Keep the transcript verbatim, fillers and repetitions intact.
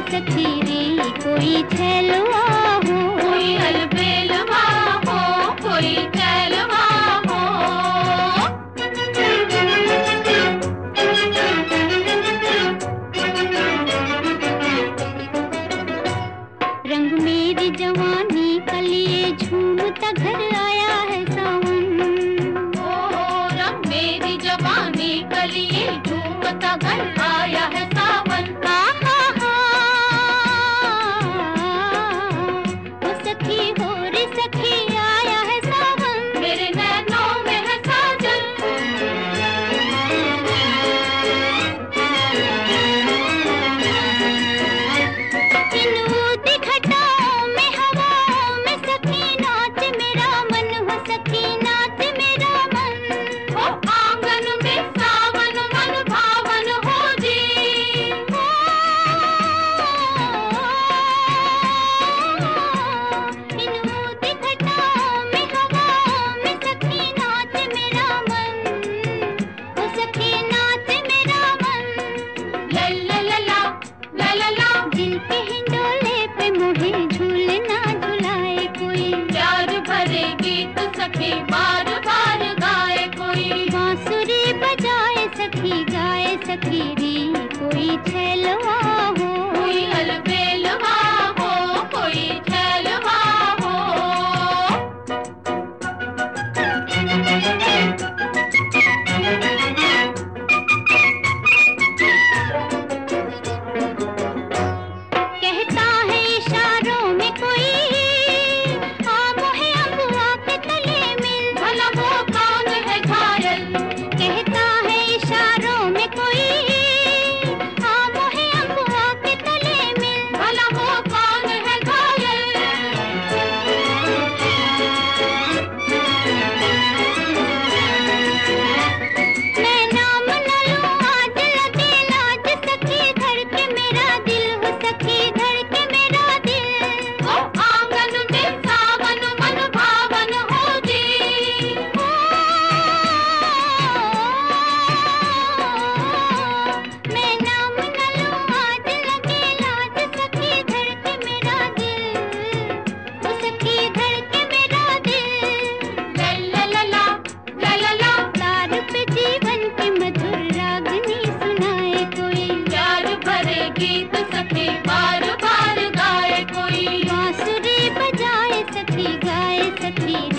सखी रे कोई छैलवा हो, कोई अलबेलवा हो, कोई छैलवा हो। रंग मेरी जवानी का लिए झूमता घर आया है सावन। ओ रंग मेरी जवानी का लिए झूमता घर आया है सावन। आहा हा, ओ सखी हो रे सखी आया है सावन। मेरे नैनों में है साजन, इन ऊदी घटाओं में हवाओं में सखी नाच मेरा मन हो, सखी नाच मेरा मन। ओ आंगन में सावन मन भावन हो जी। इन ऊदी घटाओं में हवाओं में सखी नाच मेरा मन, ओ सखी नाच मेरा मन। ला ला ला ला ला ला ला। दिल के हिंडोले पे मोहे झूलना झुलाए कोई, प्यार भरे गीत सखी बार बार गाए कोई। बांसुरी बजाए सखी गाए सखी रे कोई छैलवा हो, कोई अलबेलवा हो, कोई छैलवा हो। कहता है इशारों में कोई आ मोहे अबुआ के तले मिल। भला वो कौन है घायल, कहता है इशारों में कोई आ मोहे अबुआ के तले मिल। भला वो कौन है घायल। मैं नाम न लूं आज लगे लाज सखी धड़के मेरा दिल हो, सखी धड़के मेरा दिल। ओ आंगन में सावन मन भावन हो जी। मैं नाम न लूं आज लगे लाज सखी धड़के मेरा दिल, ओ सखी धड़के मेरा दिल। ला ला ला ला ला ला ला। तार पे जीवन की मधुर रागनी सुनाए कोई, प्यार भरे गीत सखी बार बार गाए कोई। बांसुरी बजाए सखी गाए सखी